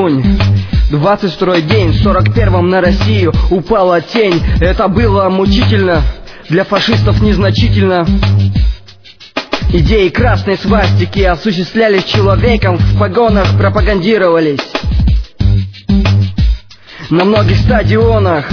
июнь, 22-й день, в 41-м на Россию упала тень. Это было мучительно, для фашистов незначительно. Идеи красной свастики осуществлялись человеком, в погонах пропагандировались на многих стадионах.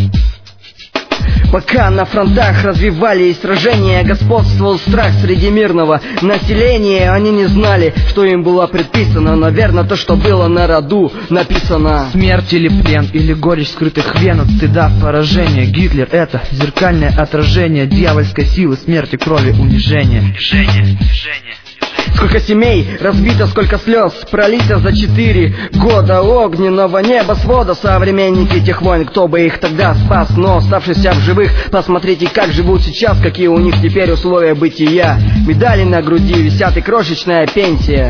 Пока на фронтах развивались сражения, господствовал страх среди мирного населения. Они не знали, что им было предписано. Наверное, то, что было на роду написано. Смерть или плен, или горечь скрытых вен от стыда, поражение. Гитлер — это зеркальное отражение дьявольской силы, смерти, крови, унижения. Сколько семей разбито, сколько слез пролито за 4 года огненного небосвода. Современники тех войн, кто бы их тогда спас, но оставшиеся в живых, посмотрите, как живут сейчас, какие у них теперь условия бытия. Медали на груди висят и крошечная пенсия.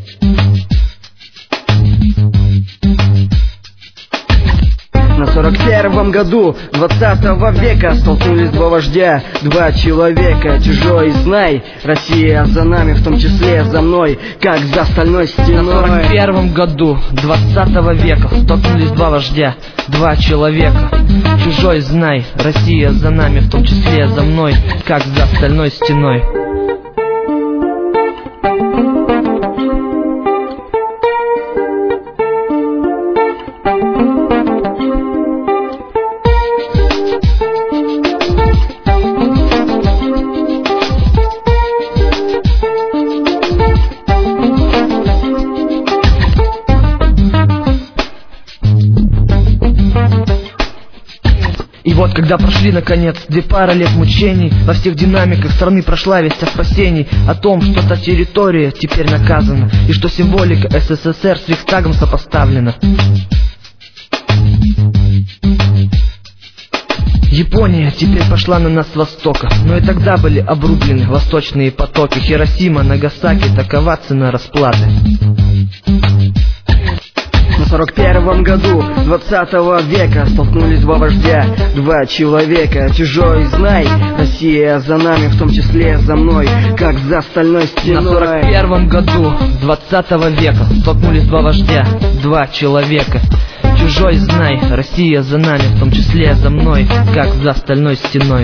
На 41-м году 20 века столкнулись два вождя, два человека. Чужой, знай, Россия за нами, в том числе за мной, как за стальной стеной. На 41-м году 20 века столкнулись два вождя, два человека. Чужой, знай, Россия за нами, в том числе за мной, как за стальной стеной. И вот, когда прошли, наконец, 2 пары лет мучений, во всех динамиках страны прошла весть о спасении, о том, что та территория теперь наказана, и что символика СССР с Рейхстагом сопоставлена. Япония теперь пошла на нас с востока, но и тогда были обрублены восточные потоки. Хиросима, Нагасаки, такова цена расплаты. На 41-м году 20 века столкнулись два вождя, два человека. Чужой, знай, Россия за нами, в том числе за мной, как за стальной стеной. На 41-м году 20 века столкнулись два вождя, два человека. Чужой, знай, Россия за нами, в том числе за мной, как за стальной стеной.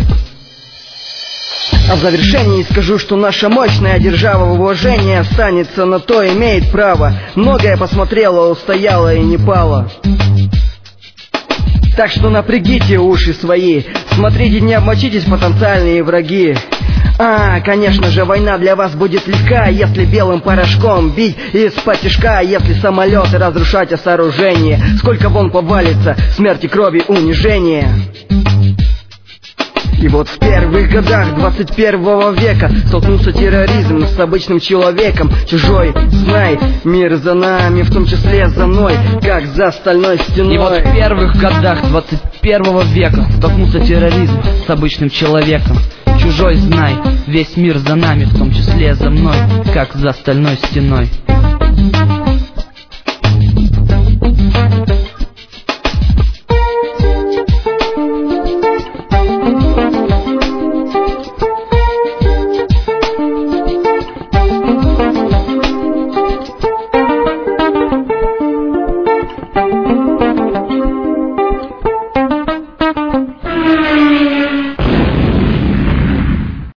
А в завершении скажу, что наша мощная держава в уважении останется, на то имеет право. Многое посмотрела, устояла и не пала. Так что напрягите уши свои, смотрите, не обмочитесь, потенциальные враги. Конечно же, война для вас будет легка, если белым порошком бить из-под тишка, если самолеты разрушать о сооружение. Сколько вон повалится смерти, крови, унижения. И вот в первых годах 21 века столкнулся терроризм с обычным человеком. Чужой, знай, мир за нами, в том числе за мной, как за стальной стеной. И вот в первых годах 21 века столкнулся терроризм с обычным человеком. Чужой, знай, весь мир за нами, в том числе за мной, как за стальной стеной.